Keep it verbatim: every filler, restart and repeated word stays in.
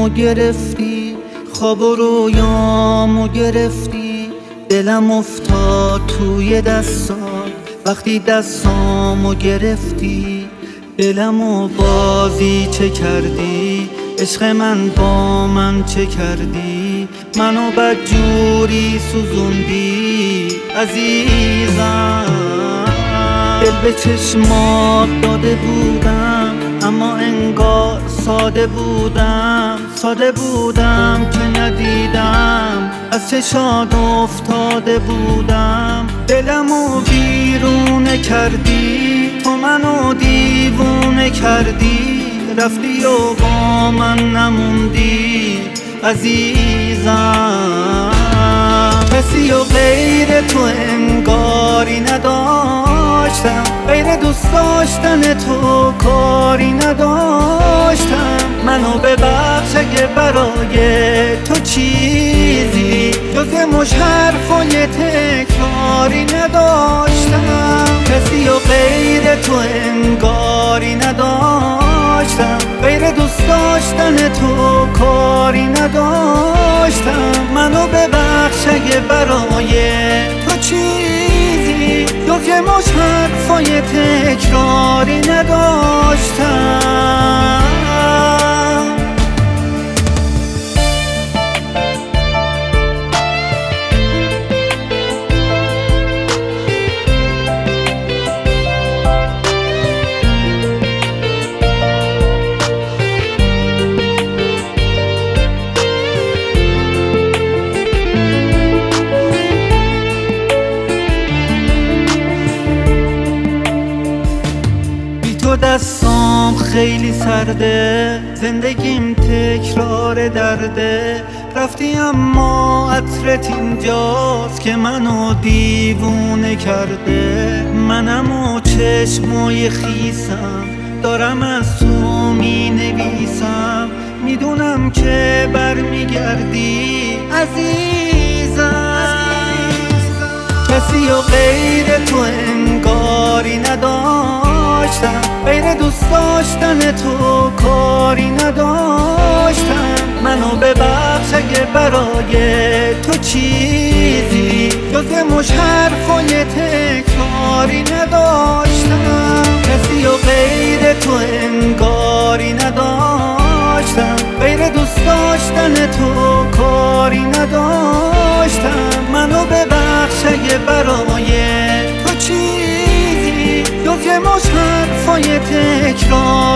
جونمو گرفتی، خواب و رویامو گرفتی، دلم افتاد توی دستات وقتی دستامو گرفتی. دلمو بازی چه کردی، عشق من با من چه کردی، منو بدجوری سوزوندی عزیزم. دل به چشمات داده بودم اما انگار ساده بودم، ساده بودم که ندیدم از چشات افتاده بودم. دلمو بیرونه کردی، تو منو دیوونه کردی، رفتی و با من نموندی عزیزم. کسی و غیر تو انگاری نداشتم، غیر دوست داشتن تو کاری نداشتم. منو ببخش اگه برای تو چیزی جز مش حرفای تکراری نداشتم. کسی و غیر تو انگاری نداشتم، غیر دوست داشتن تو کاری نداشتم. منو ببخش اگه برای تو چیزی جز مش حرفای تکراری نداشتم. تو دستام خیلی سرده، زندگیم تکرار درده. رفتی اما عطرت اینجاست که منو دیوونه کرده. منم و چشمای خیسم دارم از تو می نویسم، میدونم که برمیگردی عزیزم. کسی و غیر تو انگاری نداشتم، غیر دوست داشتن تو کاری نداشتم. منو ببخش اگه برای تو چیزی جز مش حرفای تکراری نداشتم. کسی و غیر تو انگاری نداشتم، غیر دوست داشتن تو کاری نداشتم. منو ببخش اگه برای تو چیزی جز مش حرفای تکرار